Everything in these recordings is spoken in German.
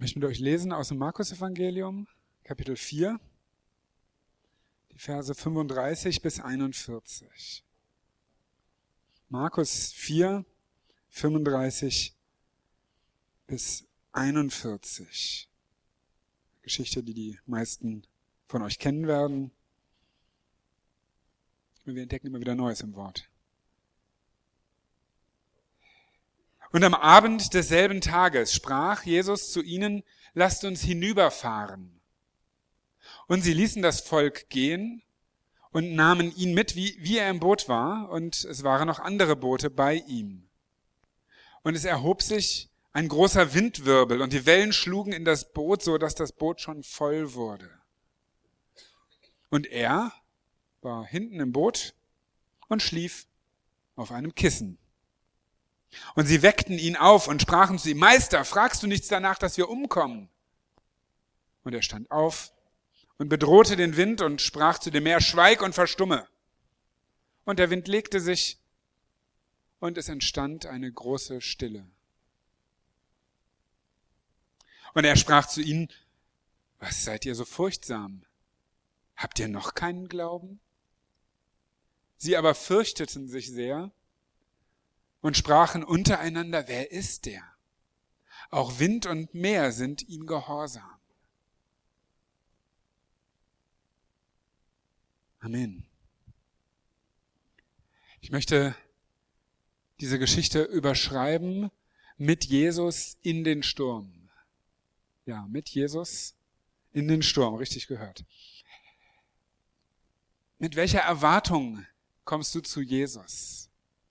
möchte mit euch lesen aus dem Markus-Evangelium, Kapitel 4, die Verse 35 bis 41. Markus 4, 35 bis 41. Geschichte, die die meisten von euch kennen werden. Und wir entdecken immer wieder Neues im Wort. Und am Abend desselben Tages sprach Jesus zu ihnen: Lasst uns hinüberfahren. Und sie ließen das Volk gehen und nahmen ihn mit, wie er im Boot war, und es waren noch andere Boote bei ihm. Und es erhob sich ein großer Windwirbel, und die Wellen schlugen in das Boot, so dass das Boot schon voll wurde. Und er war hinten im Boot und schlief auf einem Kissen. Und sie weckten ihn auf und sprachen zu ihm: Meister, fragst du nichts danach, dass wir umkommen? Und er stand auf und bedrohte den Wind und sprach zu dem Meer: Schweig und verstumme. Und der Wind legte sich, und es entstand eine große Stille. Und er sprach zu ihnen: Was seid ihr so furchtsam? Habt ihr noch keinen Glauben? Sie aber fürchteten sich sehr und sprachen untereinander: Wer ist der? Auch Wind und Meer sind ihm gehorsam. Amen. Ich möchte diese Geschichte überschreiben mit Jesus in den Sturm. Ja, mit Jesus in den Sturm, richtig gehört. Mit welcher Erwartung kommst du zu Jesus?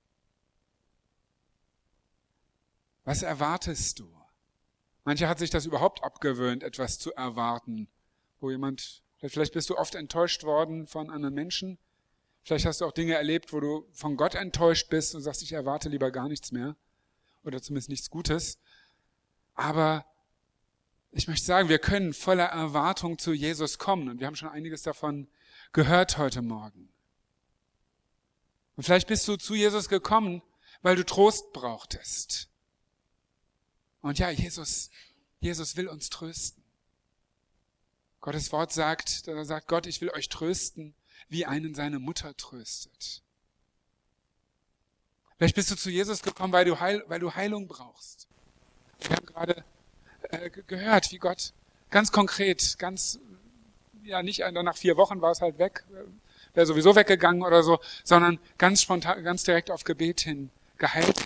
Was erwartest du? Mancher hat sich das überhaupt abgewöhnt, etwas zu erwarten, vielleicht bist du oft enttäuscht worden von anderen Menschen. Vielleicht hast du auch Dinge erlebt, wo du von Gott enttäuscht bist und sagst: Ich erwarte lieber gar nichts mehr oder zumindest nichts Gutes. Aber ich möchte sagen, wir können voller Erwartung zu Jesus kommen, und wir haben schon einiges davon gehört heute Morgen. Und vielleicht bist du zu Jesus gekommen, weil du Trost brauchtest. Und ja, Jesus will uns trösten. Gottes Wort sagt Gott: Ich will euch trösten, wie einen seine Mutter tröstet. Vielleicht bist du zu Jesus gekommen, weil du Heilung brauchst. Wir haben gerade gehört, wie Gott ganz konkret, nicht nach 4 Wochen war es halt weg, wäre sowieso weggegangen oder so, sondern ganz spontan, ganz direkt auf Gebet hin geheilt.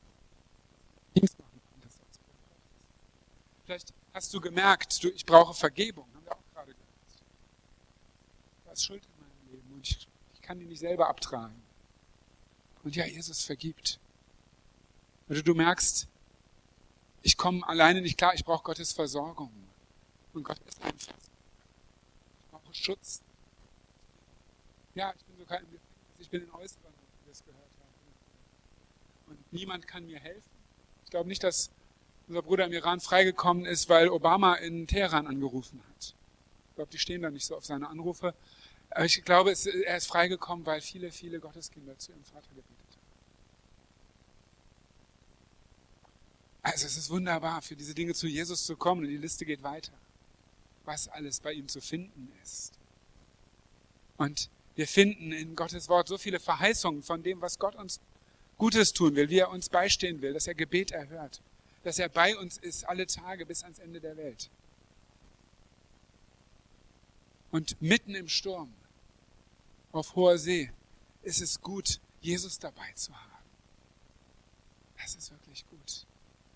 Vielleicht hast du gemerkt, ich brauche Vergebung. Haben wir auch gerade gehört. Da ist Schuld in meinem Leben und ich kann die nicht selber abtragen. Und ja, Jesus vergibt. Oder du merkst, ich komme alleine nicht klar, ich brauche Gottes Versorgung. Und Gott ist einfach. Ich brauche Schutz. Ja, ich bin sogar im Gefängnis, ich bin in Äußeren, wie wir es gehört haben. Und niemand kann mir helfen. Ich glaube nicht, dass unser Bruder im Iran freigekommen ist, weil Obama in Teheran angerufen hat. Ich glaube, die stehen da nicht so auf seine Anrufe. Aber ich glaube, er ist freigekommen, weil viele, viele Gotteskinder zu ihrem Vater gebetet haben. Also es ist wunderbar, für diese Dinge zu Jesus zu kommen, und die Liste geht weiter, was alles bei ihm zu finden ist. Und wir finden in Gottes Wort so viele Verheißungen von dem, was Gott uns Gutes tun will, wie er uns beistehen will, dass er Gebet erhört, dass er bei uns ist alle Tage bis ans Ende der Welt. Und mitten im Sturm, auf hoher See, ist es gut, Jesus dabei zu haben. Das ist wirklich gut.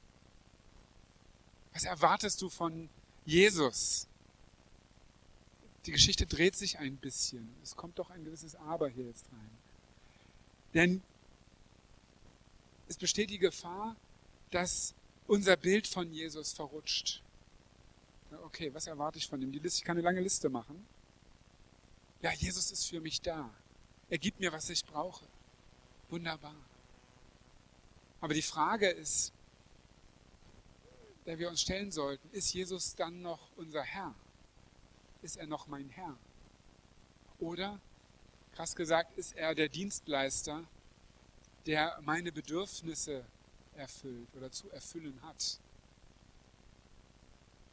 Was erwartest du von Jesus? Die Geschichte dreht sich ein bisschen. Es kommt doch ein gewisses Aber hier jetzt rein. Denn es besteht die Gefahr, dass unser Bild von Jesus verrutscht. Okay, was erwarte ich von ihm? Ich kann eine lange Liste machen. Ja, Jesus ist für mich da. Er gibt mir, was ich brauche. Wunderbar. Aber die Frage ist, der wir uns stellen sollten: Ist Jesus dann noch unser Herr? Ist er noch mein Herr? Oder, krass gesagt, ist er der Dienstleister, der meine Bedürfnisse erfüllt oder zu erfüllen hat?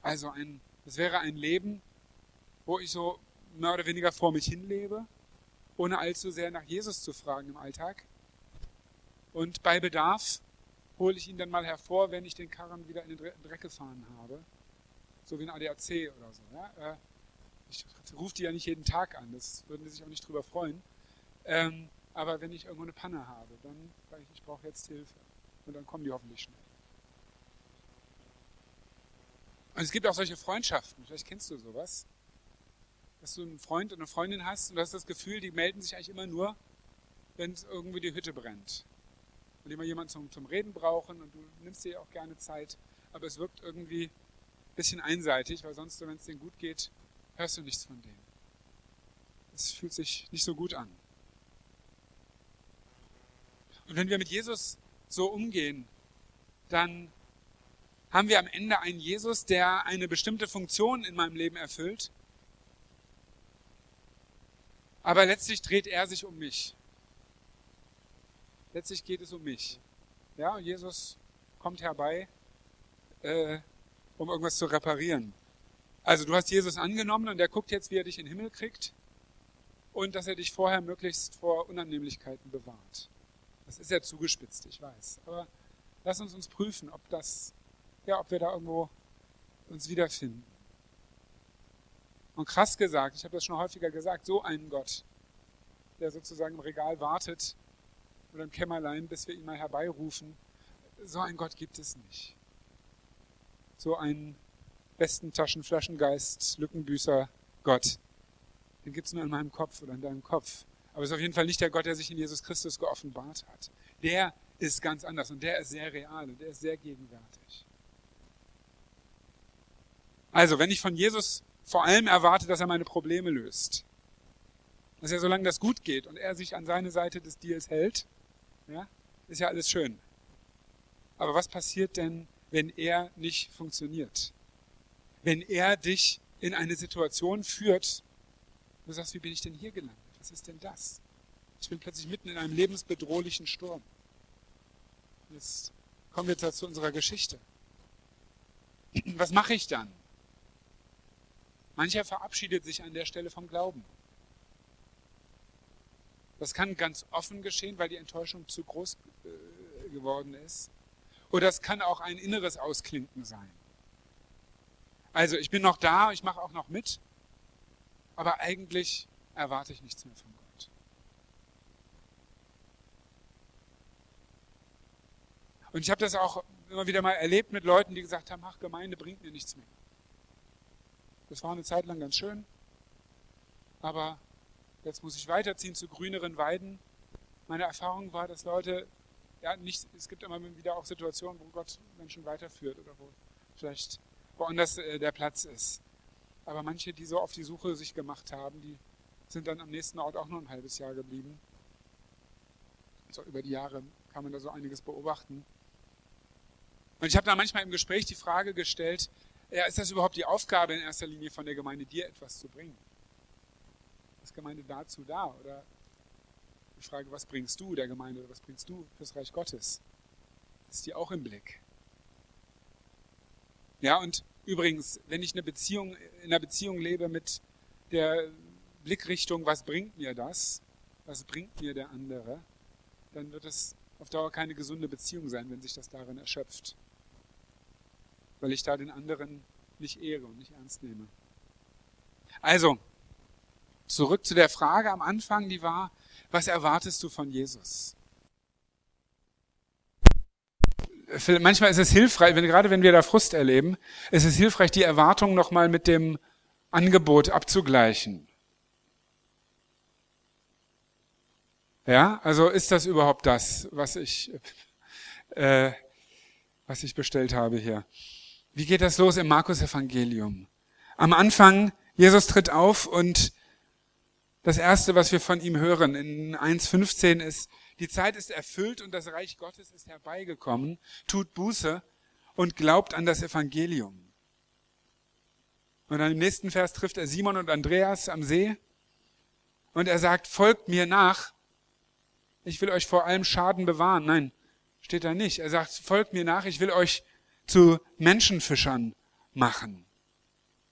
Also das wäre ein Leben, wo ich so mehr oder weniger vor mich hin lebe, ohne allzu sehr nach Jesus zu fragen im Alltag. Und bei Bedarf hole ich ihn dann mal hervor, wenn ich den Karren wieder in den Dreck gefahren habe. So wie ein ADAC oder so. Ja? Ich rufe die ja nicht jeden Tag an, das würden die sich auch nicht drüber freuen. Aber wenn ich irgendwo eine Panne habe, dann sage ich brauche jetzt Hilfe. Und dann kommen die hoffentlich schnell. Und es gibt auch solche Freundschaften, vielleicht kennst du sowas, dass du einen Freund und eine Freundin hast und du hast das Gefühl, die melden sich eigentlich immer nur, wenn es irgendwie die Hütte brennt. Und die immer jemanden zum Reden brauchen und du nimmst dir auch gerne Zeit, aber es wirkt irgendwie ein bisschen einseitig, weil sonst, wenn es denen gut geht, hörst du nichts von denen. Es fühlt sich nicht so gut an. Und wenn wir mit Jesus so umgehen, dann haben wir am Ende einen Jesus, der eine bestimmte Funktion in meinem Leben erfüllt, aber letztlich dreht er sich um mich. Letztlich geht es um mich. Ja, und Jesus kommt herbei, um irgendwas zu reparieren. Also du hast Jesus angenommen und er guckt jetzt, wie er dich in den Himmel kriegt und dass er dich vorher möglichst vor Unannehmlichkeiten bewahrt. Das ist ja zugespitzt, ich weiß. Aber lass uns prüfen, ob wir da irgendwo uns wiederfinden. Und krass gesagt, ich habe das schon häufiger gesagt, so einen Gott, der sozusagen im Regal wartet oder im Kämmerlein, bis wir ihn mal herbeirufen, so einen Gott gibt es nicht. So einen besten Taschenflaschengeist, Lückenbüßer Gott, den gibt es nur in meinem Kopf oder in deinem Kopf. Aber es ist auf jeden Fall nicht der Gott, der sich in Jesus Christus geoffenbart hat. Der ist ganz anders und der ist sehr real und der ist sehr gegenwärtig. Also, wenn ich von Jesus vor allem erwarte, dass er meine Probleme löst, dass er, solange das gut geht und er sich an seine Seite des Deals hält, ja, ist ja alles schön. Aber was passiert denn, wenn er nicht funktioniert? Wenn er dich in eine Situation führt, wo du sagst, wie bin ich denn hier gelandet? Was ist denn das? Ich bin plötzlich mitten in einem lebensbedrohlichen Sturm. Jetzt kommen wir zu unserer Geschichte. Was mache ich dann? Mancher verabschiedet sich an der Stelle vom Glauben. Das kann ganz offen geschehen, weil die Enttäuschung zu groß geworden ist. Oder es kann auch ein inneres Ausklinken sein. Also ich bin noch da, ich mache auch noch mit, aber eigentlich erwarte ich nichts mehr von Gott. Und ich habe das auch immer wieder mal erlebt mit Leuten, die gesagt haben, ach, Gemeinde bringt mir nichts mehr. Das war eine Zeit lang ganz schön, aber jetzt muss ich weiterziehen zu grüneren Weiden. Meine Erfahrung war, dass Leute, es gibt immer wieder auch Situationen, wo Gott Menschen weiterführt oder wo vielleicht woanders der Platz ist. Aber manche, die so auf die Suche sich gemacht haben, die sind dann am nächsten Ort auch nur ein halbes Jahr geblieben. So über die Jahre kann man da so einiges beobachten. Und ich habe da manchmal im Gespräch die Frage gestellt, ja, ist das überhaupt die Aufgabe in erster Linie von der Gemeinde, dir etwas zu bringen? Ist Gemeinde dazu da? Oder die Frage, was bringst du der Gemeinde oder was bringst du fürs Reich Gottes? Ist die auch im Blick? Ja, und übrigens, wenn ich in einer Beziehung lebe mit der Blickrichtung, was bringt mir das? Was bringt mir der andere? Dann wird es auf Dauer keine gesunde Beziehung sein, wenn sich das darin erschöpft. Weil ich da den anderen nicht ehre und nicht ernst nehme. Also, zurück zu der Frage am Anfang, die war, was erwartest du von Jesus? Manchmal ist es hilfreich, gerade wenn wir da Frust erleben, ist es hilfreich, die Erwartung nochmal mit dem Angebot abzugleichen. Ja, also ist das überhaupt das, was ich bestellt habe hier? Wie geht das los im Markus-Evangelium? Am Anfang, Jesus tritt auf und das Erste, was wir von ihm hören in 1,15 ist, die Zeit ist erfüllt und das Reich Gottes ist herbeigekommen, tut Buße und glaubt an das Evangelium. Und dann im nächsten Vers trifft er Simon und Andreas am See und er sagt, folgt mir nach, ich will euch vor allem Schaden bewahren. Nein, steht da nicht. Er sagt, folgt mir nach, ich will euch zu Menschenfischern machen.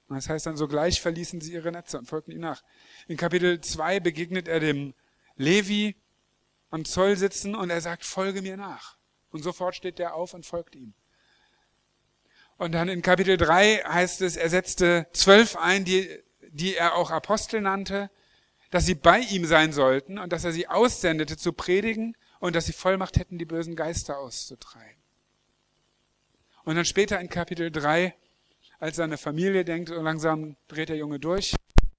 Das heißt dann, sogleich verließen sie ihre Netze und folgten ihm nach. In Kapitel 2 begegnet er dem Levi am Zoll sitzen und er sagt, folge mir nach. Und sofort steht der auf und folgt ihm. Und dann in Kapitel 3 heißt es, er setzte 12 ein, die er auch Apostel nannte, dass sie bei ihm sein sollten und dass er sie aussendete zu predigen und dass sie Vollmacht hätten, die bösen Geister auszutreiben. Und dann später in Kapitel 3, als seine Familie denkt, so langsam dreht der Junge durch.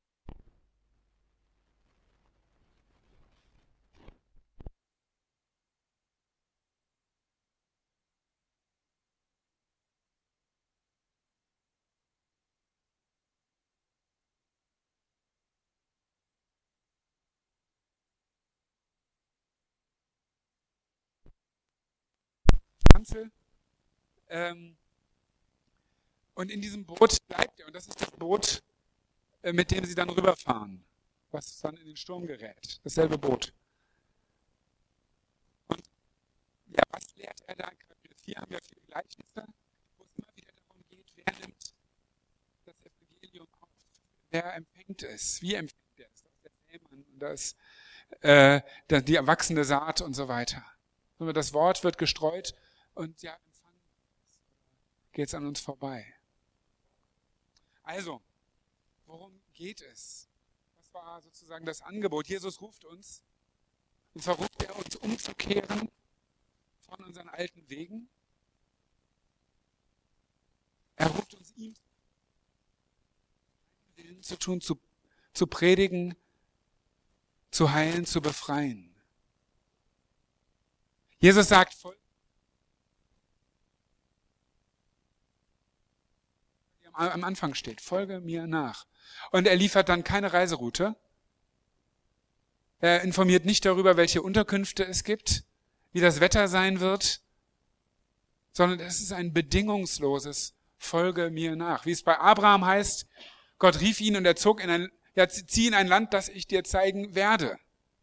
Und in diesem Boot bleibt er. Und das ist das Boot, mit dem sie dann rüberfahren, was dann in den Sturm gerät. Dasselbe Boot. Und ja, was lehrt er da? In Kapitel 4 haben wir viele Gleichnisse, wo es immer wieder darum geht, wer nimmt das Evangelium auf? Wer empfängt es? Wie empfängt er es? Das ist der Sämann und das ist die erwachsene Saat und so weiter. Das Wort wird gestreut und ja, geht es an uns vorbei. Also, worum geht es? Was war sozusagen das Angebot? Jesus ruft uns, und zwar ruft er uns umzukehren von unseren alten Wegen. Er ruft uns, ihm Willen zu tun, zu predigen, zu heilen, zu befreien. Jesus sagt, am Anfang steht, folge mir nach. Und er liefert dann keine Reiseroute. Er informiert nicht darüber, welche Unterkünfte es gibt, wie das Wetter sein wird, sondern es ist ein bedingungsloses Folge mir nach. Wie es bei Abraham heißt, Gott rief ihn und er zieh in ein Land, das ich dir zeigen werde.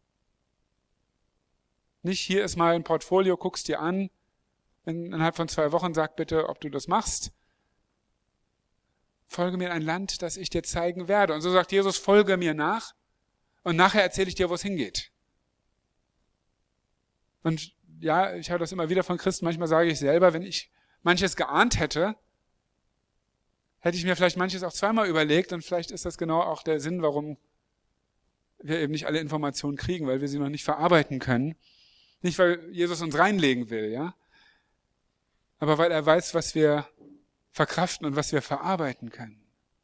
Nicht, hier ist mal ein Portfolio, guck's dir an, innerhalb von 2 Wochen sag bitte, ob du das machst. Folge mir in ein Land, das ich dir zeigen werde. Und so sagt Jesus, folge mir nach und nachher erzähle ich dir, wo es hingeht. Und ja, ich höre das immer wieder von Christen, manchmal sage ich selber, wenn ich manches geahnt hätte, hätte ich mir vielleicht manches auch zweimal überlegt und vielleicht ist das genau auch der Sinn, warum wir eben nicht alle Informationen kriegen, weil wir sie noch nicht verarbeiten können. Nicht, weil Jesus uns reinlegen will, ja, aber weil er weiß, was wir verkraften und was wir verarbeiten können.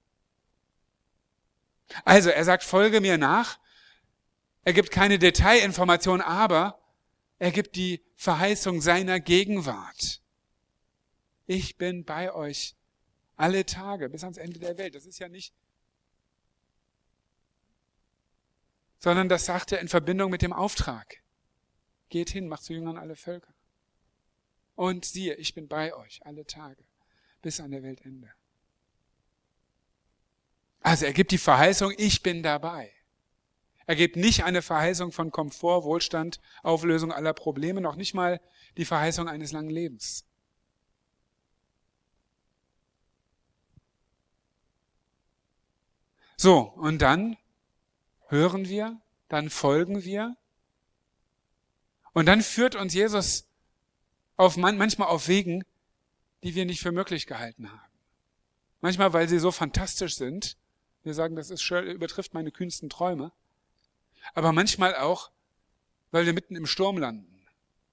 Also, er sagt, folge mir nach. Er gibt keine Detailinformation, aber er gibt die Verheißung seiner Gegenwart. Ich bin bei euch alle Tage bis ans Ende der Welt. Das ist ja nicht, sondern das sagt er in Verbindung mit dem Auftrag. Geht hin, macht zu Jüngern alle Völker. Und siehe, ich bin bei euch alle Tage bis an der Weltende. Also er gibt die Verheißung, ich bin dabei. Er gibt nicht eine Verheißung von Komfort, Wohlstand, Auflösung aller Probleme, noch nicht mal die Verheißung eines langen Lebens. So, und dann hören wir, dann folgen wir und dann führt uns Jesus manchmal auf Wegen, die wir nicht für möglich gehalten haben. Manchmal, weil sie so fantastisch sind. Wir sagen, das übertrifft meine kühnsten Träume. Aber manchmal auch, weil wir mitten im Sturm landen.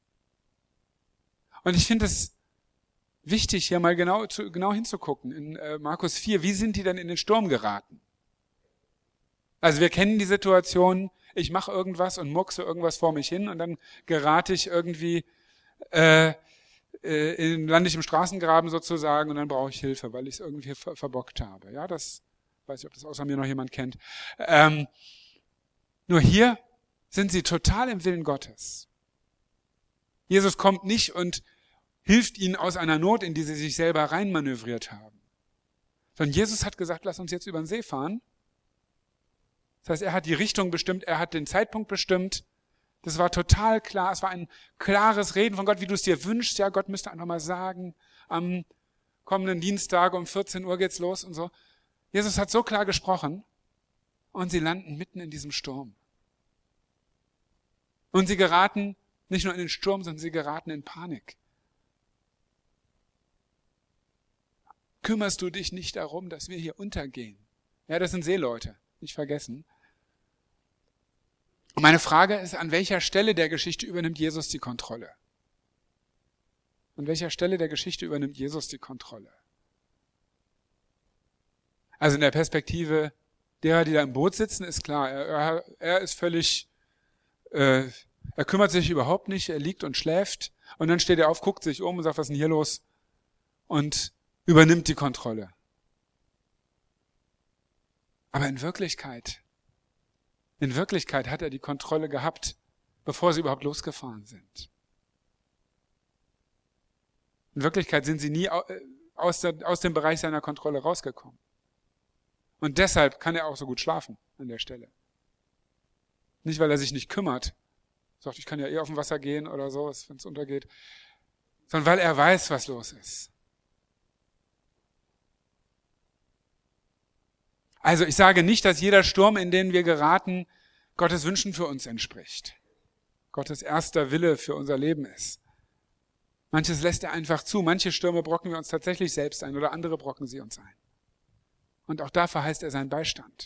Und ich finde es wichtig, hier mal genau hinzugucken. In Markus 4, wie sind die denn in den Sturm geraten? Also wir kennen die Situation, ich mache irgendwas und murkse irgendwas vor mich hin und dann gerate ich irgendwie lande ich im Straßengraben sozusagen und dann brauche ich Hilfe, weil ich es irgendwie verbockt habe. Ja, das weiß ich, ob das außer mir noch jemand kennt. Nur hier sind sie total im Willen Gottes. Jesus kommt nicht und hilft ihnen aus einer Not, in die sie sich selber reinmanövriert haben. Sondern Jesus hat gesagt, lass uns jetzt über den See fahren. Das heißt, er hat die Richtung bestimmt, er hat den Zeitpunkt bestimmt. Das war total klar, es war ein klares Reden von Gott, wie du es dir wünschst. Ja, Gott müsste einfach mal sagen, am kommenden Dienstag um 14 Uhr geht's los und so. Jesus hat so klar gesprochen und sie landen mitten in diesem Sturm. Und sie geraten nicht nur in den Sturm, sondern sie geraten in Panik. Kümmerst du dich nicht darum, dass wir hier untergehen? Ja, das sind Seeleute, nicht vergessen. Und meine Frage ist, an welcher Stelle der Geschichte übernimmt Jesus die Kontrolle? An welcher Stelle der Geschichte übernimmt Jesus die Kontrolle? Also in der Perspektive derer, die da im Boot sitzen, ist klar, er ist völlig, er kümmert sich überhaupt nicht, er liegt und schläft und dann steht er auf, guckt sich um und sagt, was ist denn hier los? Und übernimmt die Kontrolle. Aber in Wirklichkeit hat er die Kontrolle gehabt, bevor sie überhaupt losgefahren sind. In Wirklichkeit sind sie nie aus dem Bereich seiner Kontrolle rausgekommen. Und deshalb kann er auch so gut schlafen an der Stelle. Nicht, weil er sich nicht kümmert, sagt, ich kann ja auf dem Wasser gehen oder so, wenn es untergeht, sondern weil er weiß, was los ist. Also ich sage nicht, dass jeder Sturm, in den wir geraten, Gottes Wünschen für uns entspricht. Gottes erster Wille für unser Leben ist. Manches lässt er einfach zu. Manche Stürme brocken wir uns tatsächlich selbst ein oder andere brocken sie uns ein. Und auch da verheißt er seinen Beistand.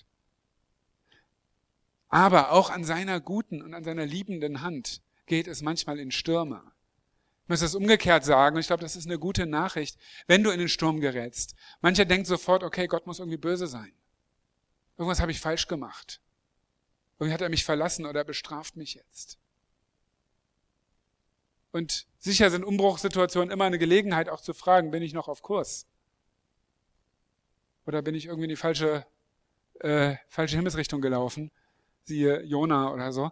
Aber auch an seiner guten und an seiner liebenden Hand geht es manchmal in Stürme. Ich muss das umgekehrt sagen, und ich glaube, das ist eine gute Nachricht, wenn du in den Sturm gerätst. Mancher denkt sofort, okay, Gott muss irgendwie böse sein. Irgendwas habe ich falsch gemacht. Irgendwie hat er mich verlassen oder er bestraft mich jetzt. Und sicher sind Umbruchssituationen immer eine Gelegenheit, auch zu fragen, bin ich noch auf Kurs? Oder bin ich irgendwie in die falsche Himmelsrichtung gelaufen? Siehe Jona oder so.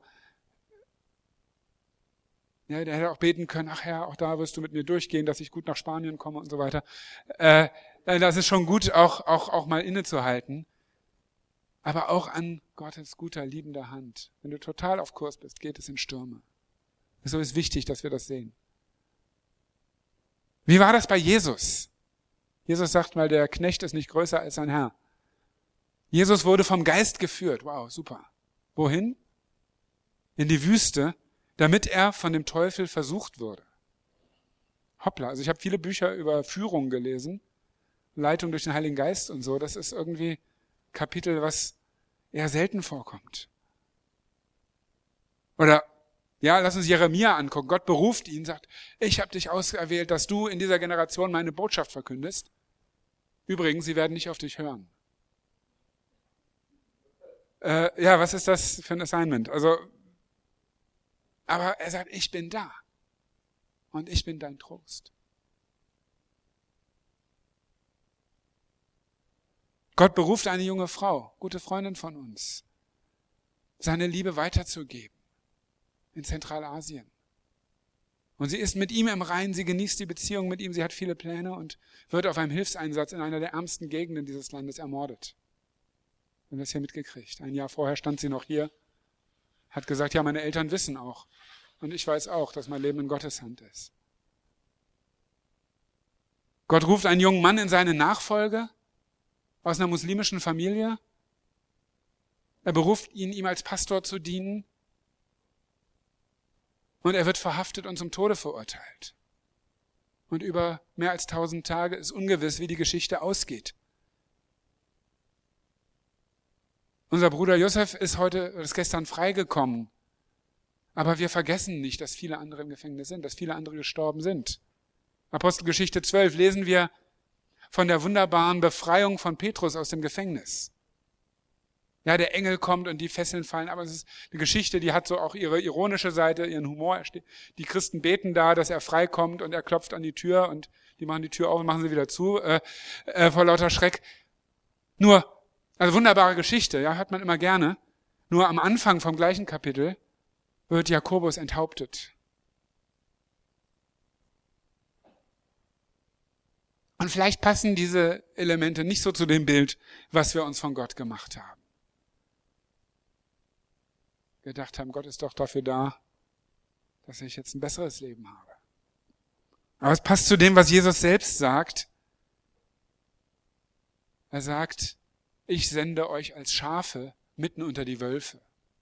Ja, der hätte auch beten können, ach Herr, auch da wirst du mit mir durchgehen, dass ich gut nach Spanien komme und so weiter. Das ist schon gut, auch mal innezuhalten. Aber auch an Gottes guter, liebender Hand. Wenn du total auf Kurs bist, geht es in Stürme. So ist wichtig, dass wir das sehen. Wie war das bei Jesus? Jesus sagt mal, der Knecht ist nicht größer als sein Herr. Jesus wurde vom Geist geführt. Wow, super. Wohin? In die Wüste, damit er von dem Teufel versucht würde. Hoppla, also ich habe viele Bücher über Führung gelesen, Leitung durch den Heiligen Geist und so. Das ist irgendwie Kapitel, was eher selten vorkommt. Oder, ja, lass uns Jeremia angucken. Gott beruft ihn, sagt, ich habe dich auserwählt, dass du in dieser Generation meine Botschaft verkündest. Übrigens, sie werden nicht auf dich hören. Ja, was ist das für ein Assignment? Also, aber er sagt, ich bin da. Und ich bin dein Trost. Gott beruft eine junge Frau, gute Freundin von uns, seine Liebe weiterzugeben in Zentralasien. Und sie ist mit ihm im Reinen, sie genießt die Beziehung mit ihm, sie hat viele Pläne und wird auf einem Hilfseinsatz in einer der ärmsten Gegenden dieses Landes ermordet. Wir haben das hier mitgekriegt. Ein Jahr vorher stand sie noch hier, hat gesagt, ja, meine Eltern wissen auch. Und ich weiß auch, dass mein Leben in Gottes Hand ist. Gott ruft einen jungen Mann in seine Nachfolge aus einer muslimischen Familie. Er beruft ihn, ihm als Pastor zu dienen. Und er wird verhaftet und zum Tode verurteilt. Und über mehr als 1000 Tage ist ungewiss, wie die Geschichte ausgeht. Unser Bruder Josef ist gestern freigekommen. Aber wir vergessen nicht, dass viele andere im Gefängnis sind, dass viele andere gestorben sind. Apostelgeschichte 12 lesen wir von der wunderbaren Befreiung von Petrus aus dem Gefängnis. Ja, der Engel kommt und die Fesseln fallen, aber es ist eine Geschichte, die hat so auch ihre ironische Seite, ihren Humor. Die Christen beten da, dass er freikommt und er klopft an die Tür und die machen die Tür auf und machen sie wieder zu, vor lauter Schreck. Nur, also wunderbare Geschichte, ja, hört man immer gerne. Nur am Anfang vom gleichen Kapitel wird Jakobus enthauptet. Und vielleicht passen diese Elemente nicht so zu dem Bild, was wir uns von Gott gemacht haben. Gedacht haben, Gott ist doch dafür da, dass ich jetzt ein besseres Leben habe. Aber es passt zu dem, was Jesus selbst sagt. Er sagt, ich sende euch als Schafe mitten unter die Wölfe.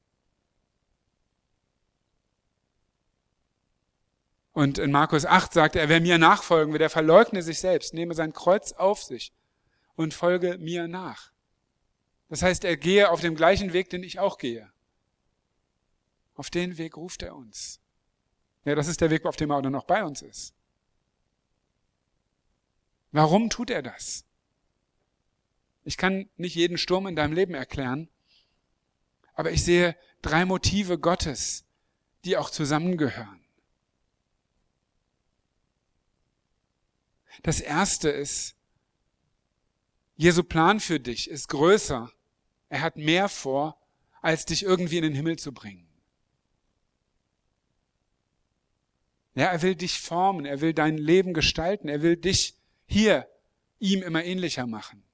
Und in Markus 8 sagt er, wer mir nachfolgen will, der verleugne sich selbst, nehme sein Kreuz auf sich und folge mir nach. Das heißt, er gehe auf dem gleichen Weg, den ich auch gehe. Auf den Weg ruft er uns. Ja, das ist der Weg, auf dem er auch noch bei uns ist. Warum tut er das? Ich kann nicht jeden Sturm in deinem Leben erklären, aber ich sehe 3 Motive Gottes, die auch zusammengehören. Das erste ist, Jesu Plan für dich ist größer. Er hat mehr vor, als dich irgendwie in den Himmel zu bringen. Ja, er will dich formen, er will dein Leben gestalten, er will dich hier ihm immer ähnlicher machen.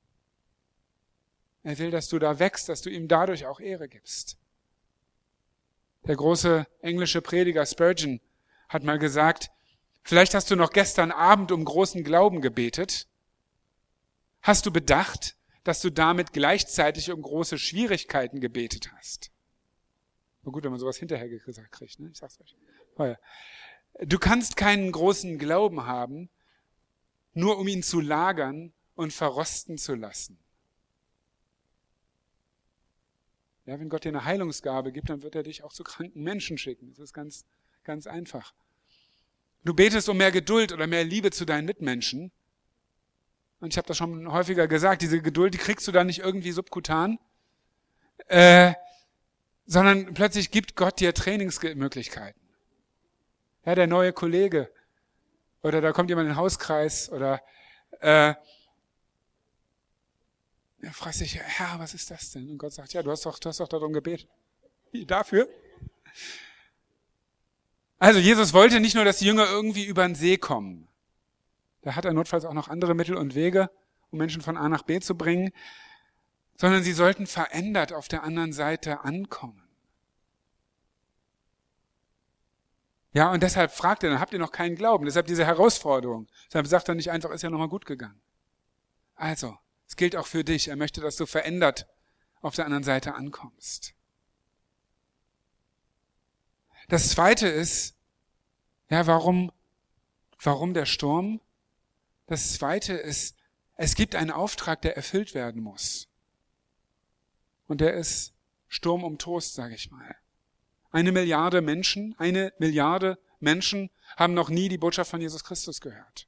Er will, dass du da wächst, dass du ihm dadurch auch Ehre gibst. Der große englische Prediger Spurgeon hat mal gesagt, vielleicht hast du noch gestern Abend um großen Glauben gebetet. Hast du bedacht, dass du damit gleichzeitig um große Schwierigkeiten gebetet hast? Na gut, wenn man sowas hinterher gesagt kriegt, ne? Ich sag's euch. Du kannst keinen großen Glauben haben, nur um ihn zu lagern und verrosten zu lassen. Ja, wenn Gott dir eine Heilungsgabe gibt, dann wird er dich auch zu kranken Menschen schicken. Das ist ganz, ganz einfach. Du betest um mehr Geduld oder mehr Liebe zu deinen Mitmenschen. Und ich habe das schon häufiger gesagt, diese Geduld, die kriegst du dann nicht irgendwie subkutan, sondern plötzlich gibt Gott dir Trainingsmöglichkeiten. Ja, der neue Kollege oder da kommt jemand in den Hauskreis oder er fragt sich, Herr, was ist das denn? Und Gott sagt, ja, du hast doch darum gebetet. Wie, dafür? Also Jesus wollte nicht nur, dass die Jünger irgendwie über den See kommen. Da hat er notfalls auch noch andere Mittel und Wege, um Menschen von A nach B zu bringen, sondern sie sollten verändert auf der anderen Seite ankommen. Ja, und deshalb fragt er, dann habt ihr noch keinen Glauben. Deshalb diese Herausforderung. Deshalb sagt er nicht einfach, ist ja nochmal gut gegangen. Also, es gilt auch für dich. Er möchte, dass du verändert auf der anderen Seite ankommst. Das Zweite ist, ja, warum der Sturm? Das Zweite ist, es gibt einen Auftrag, der erfüllt werden muss. Und der ist Sturm um Toast, sage ich mal. 1 Milliarde Menschen haben noch nie die Botschaft von Jesus Christus gehört.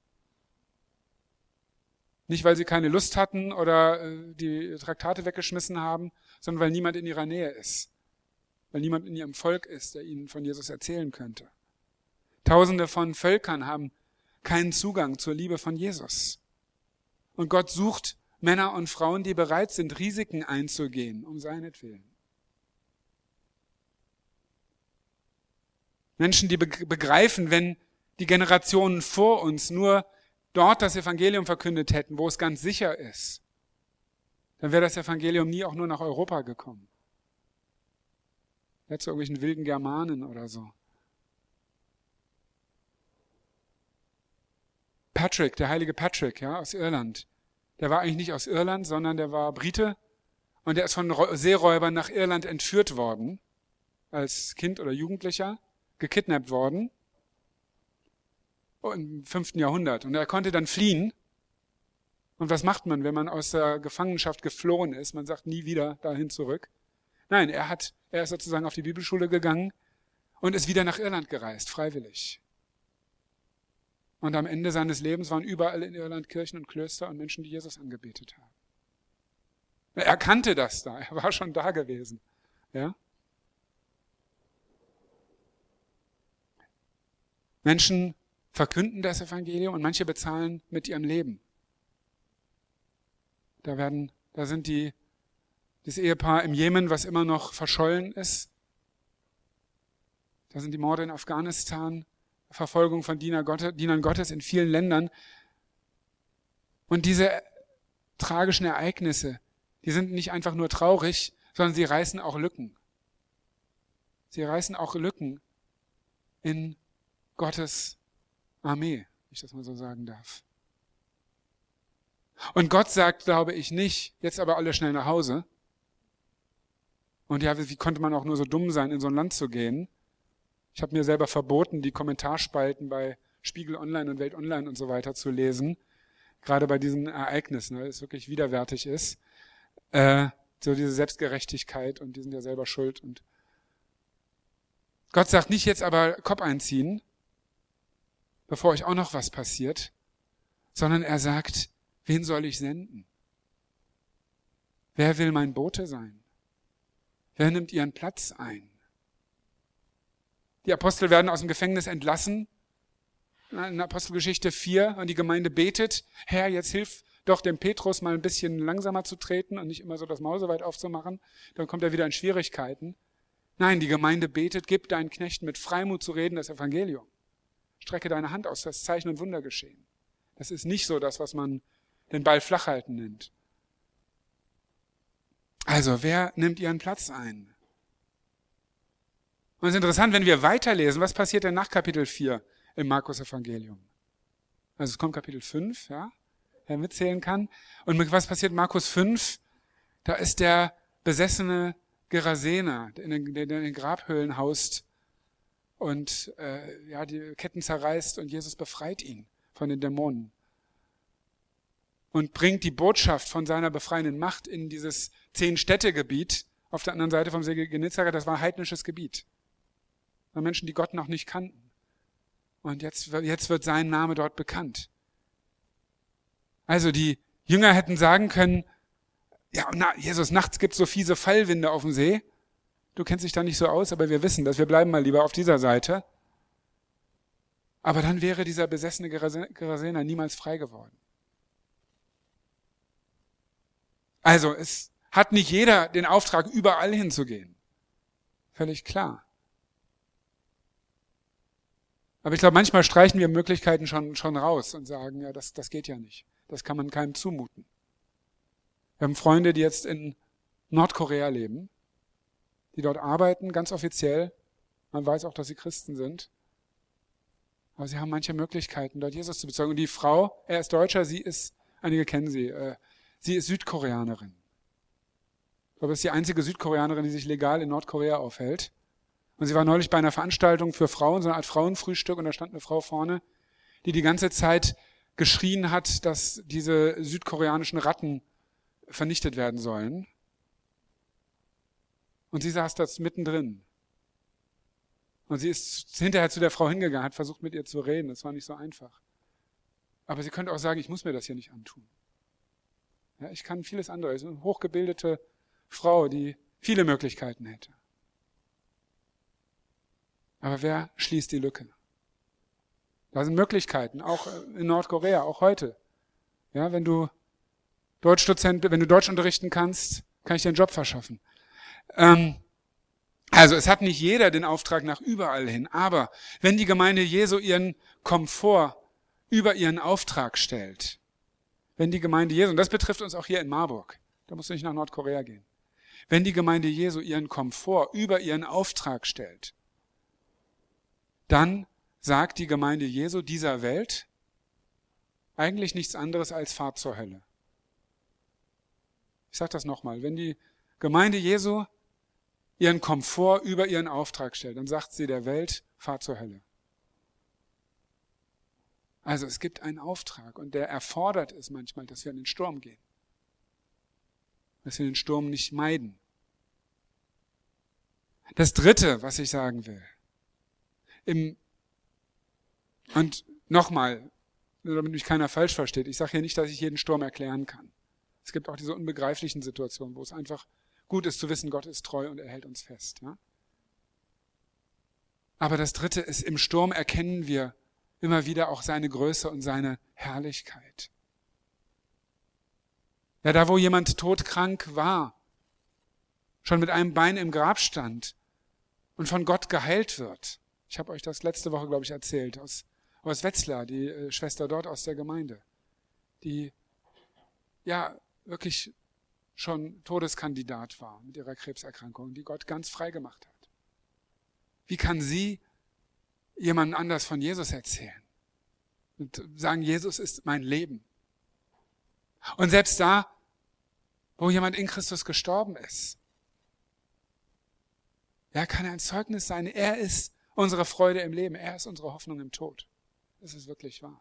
Nicht, weil sie keine Lust hatten oder die Traktate weggeschmissen haben, sondern weil niemand in ihrer Nähe ist. Weil niemand in ihrem Volk ist, der ihnen von Jesus erzählen könnte. Tausende von Völkern haben keinen Zugang zur Liebe von Jesus. Und Gott sucht Männer und Frauen, die bereit sind, Risiken einzugehen, um seinetwillen. Menschen, die begreifen, wenn die Generationen vor uns nur dort das Evangelium verkündet hätten, wo es ganz sicher ist, dann wäre das Evangelium nie auch nur nach Europa gekommen. Ja, zu irgendwelchen wilden Germanen oder so. Patrick, der heilige Patrick, ja, aus Irland, der war eigentlich nicht aus Irland, sondern der war Brite und der ist von Seeräubern nach Irland entführt worden, als Kind oder Jugendlicher, gekidnappt worden im 5. Jahrhundert. Und er konnte dann fliehen. Und was macht man, wenn man aus der Gefangenschaft geflohen ist? Man sagt nie wieder dahin zurück. Nein, er ist sozusagen auf die Bibelschule gegangen und ist wieder nach Irland gereist, freiwillig. Und am Ende seines Lebens waren überall in Irland Kirchen und Klöster und Menschen, die Jesus angebetet haben. Er kannte das da, er war schon da gewesen. Ja? Menschen verkünden das Evangelium und manche bezahlen mit ihrem Leben. Da sind das Ehepaar im Jemen, was immer noch verschollen ist. Da sind die Morde in Afghanistan, Verfolgung von Dienern Gottes in vielen Ländern. Und diese tragischen Ereignisse, die sind nicht einfach nur traurig, sondern sie reißen auch Lücken. Sie reißen auch Lücken in Gottes Armee, wenn ich das mal so sagen darf. Und Gott sagt, glaube ich, nicht, jetzt aber alle schnell nach Hause. Und ja, wie konnte man auch nur so dumm sein, in so ein Land zu gehen? Ich habe mir selber verboten, die Kommentarspalten bei Spiegel Online und Welt Online und so weiter zu lesen. Gerade bei diesen Ereignissen, weil es wirklich widerwärtig ist. So diese Selbstgerechtigkeit und die sind ja selber schuld. Und Gott sagt nicht jetzt aber Kopf einziehen, bevor euch auch noch was passiert, sondern er sagt, wen soll ich senden? Wer will mein Bote sein? Wer nimmt ihren Platz ein? Die Apostel werden aus dem Gefängnis entlassen. In Apostelgeschichte 4 und die Gemeinde betet, Herr, jetzt hilf doch dem Petrus mal ein bisschen langsamer zu treten und nicht immer so das Maul so weit aufzumachen, dann kommt er wieder in Schwierigkeiten. Nein, die Gemeinde betet, gib deinen Knechten mit Freimut zu reden das Evangelium. Strecke deine Hand aus, das Zeichen und Wunder geschehen. Das ist nicht so das, was man den Ball flach halten nennt. Also, wer nimmt ihren Platz ein? Und es ist interessant, wenn wir weiterlesen, was passiert denn nach Kapitel 4 im Markus-Evangelium? Also es kommt Kapitel 5, ja, wer mitzählen kann. Und was passiert in Markus 5? Da ist der besessene Gerasener, der in den Grabhöhlen haust und die Ketten zerreißt und Jesus befreit ihn von den Dämonen und bringt die Botschaft von seiner befreienden Macht in dieses 10-Städte-Gebiet auf der anderen Seite vom See Genezareth. Das war heidnisches Gebiet. Das waren Menschen, die Gott noch nicht kannten. Und jetzt wird sein Name dort bekannt. Also die Jünger hätten sagen können, ja, Jesus, nachts gibt's so fiese Fallwinde auf dem See. Du kennst dich da nicht so aus, aber wir wissen das. Wir bleiben mal lieber auf dieser Seite. Aber dann wäre dieser besessene Gerasener niemals frei geworden. Also es hat nicht jeder den Auftrag, überall hinzugehen. Völlig klar. Aber ich glaube, manchmal streichen wir Möglichkeiten schon raus und sagen, ja, das geht ja nicht. Das kann man keinem zumuten. Wir haben Freunde, die jetzt in Nordkorea leben, die dort arbeiten, ganz offiziell. Man weiß auch, dass sie Christen sind. Aber sie haben manche Möglichkeiten, dort Jesus zu bezeugen. Und die Frau, er ist Deutscher, einige kennen sie, sie ist Südkoreanerin. Ich glaube, es ist die einzige Südkoreanerin, die sich legal in Nordkorea aufhält. Und sie war neulich bei einer Veranstaltung für Frauen, so eine Art Frauenfrühstück, und da stand eine Frau vorne, die ganze Zeit geschrien hat, dass diese südkoreanischen Ratten vernichtet werden sollen. Und sie saß da mittendrin. Und sie ist hinterher zu der Frau hingegangen, hat versucht mit ihr zu reden. Das war nicht so einfach. Aber sie könnte auch sagen, ich muss mir das hier nicht antun. Ja, ich kann vieles andere. Sie ist eine hochgebildete Frau, die viele Möglichkeiten hätte. Aber wer schließt die Lücke? Da sind Möglichkeiten, auch in Nordkorea, auch heute. Ja, wenn du Deutsch unterrichten kannst, kann ich dir einen Job verschaffen. Also es hat nicht jeder den Auftrag nach überall hin, aber wenn die Gemeinde Jesu ihren Komfort über ihren Auftrag stellt, wenn die Gemeinde Jesu, und das betrifft uns auch hier in Marburg, da musst du nicht nach Nordkorea gehen, wenn die Gemeinde Jesu ihren Komfort über ihren Auftrag stellt, dann sagt die Gemeinde Jesu dieser Welt eigentlich nichts anderes als Fahrt zur Hölle. Ich sage das nochmal, wenn die Gemeinde Jesu ihren Komfort über ihren Auftrag stellt, dann sagt sie der Welt, Fahrt zur Hölle. Also es gibt einen Auftrag und der erfordert es manchmal, dass wir in den Sturm gehen. Dass wir den Sturm nicht meiden. Das Dritte, was ich sagen will, und nochmal, damit mich keiner falsch versteht, ich sage hier nicht, dass ich jeden Sturm erklären kann. Es gibt auch diese unbegreiflichen Situationen, wo es einfach gut ist zu wissen, Gott ist treu und er hält uns fest. Ja? Aber das Dritte ist, im Sturm erkennen wir immer wieder auch seine Größe und seine Herrlichkeit. Ja, da wo jemand todkrank war, schon mit einem Bein im Grab stand und von Gott geheilt wird. Ich habe euch das letzte Woche, glaube ich, erzählt, aus Wetzlar, die Schwester dort aus der Gemeinde, die ja wirklich schon Todeskandidat war mit ihrer Krebserkrankung, die Gott ganz frei gemacht hat. Wie kann sie jemandem anders von Jesus erzählen und sagen, Jesus ist mein Leben? Und selbst da, wo jemand in Christus gestorben ist, ja, kann er ein Zeugnis sein. Er ist unsere Freude im Leben. Er ist unsere Hoffnung im Tod. Das ist wirklich wahr.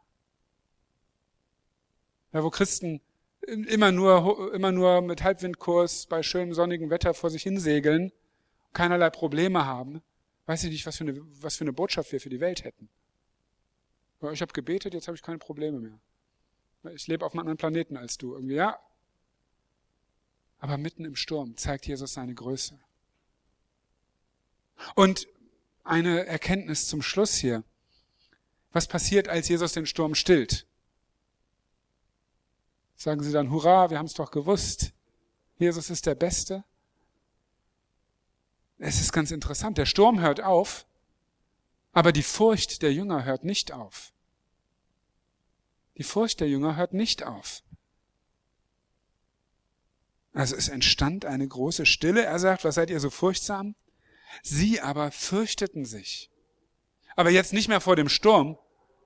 Ja, wo Christen immer nur mit Halbwindkurs bei schönem sonnigen Wetter vor sich hinsegeln, keinerlei Probleme haben, weiß ich nicht, was für eine Botschaft wir für die Welt hätten. Ja, ich habe gebetet, jetzt habe ich keine Probleme mehr. Ich lebe auf einem anderen Planeten als du. Irgendwie, ja. Aber mitten im Sturm zeigt Jesus seine Größe. Und eine Erkenntnis zum Schluss hier. Was passiert, als Jesus den Sturm stillt? Sagen sie dann, hurra, wir haben es doch gewusst. Jesus ist der Beste. Es ist ganz interessant. Der Sturm hört auf, aber die Furcht der Jünger hört nicht auf. Die Furcht der Jünger hört nicht auf. Also es entstand eine große Stille. Er sagt, was seid ihr so furchtsam? Sie aber fürchteten sich. Aber jetzt nicht mehr vor dem Sturm.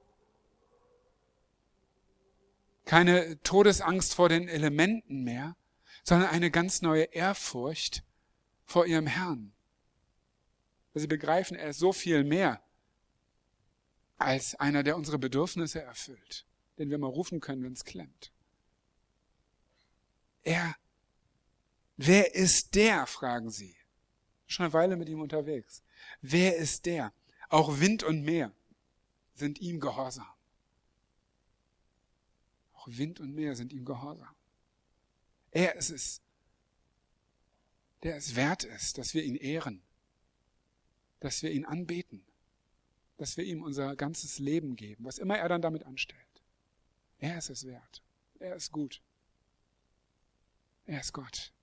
Keine Todesangst vor den Elementen mehr, sondern eine ganz neue Ehrfurcht vor ihrem Herrn. Weil sie begreifen, er ist so viel mehr als einer, der unsere Bedürfnisse erfüllt, den wir mal rufen können, wenn es klemmt. Wer ist der, fragen sie. Schon eine Weile mit ihm unterwegs. Wer ist der? Auch Wind und Meer sind ihm gehorsam. Auch Wind und Meer sind ihm gehorsam. Er ist es, der es wert ist, dass wir ihn ehren, dass wir ihn anbeten, dass wir ihm unser ganzes Leben geben, was immer er dann damit anstellt. Er ist es wert. Er ist gut. Er ist Gott.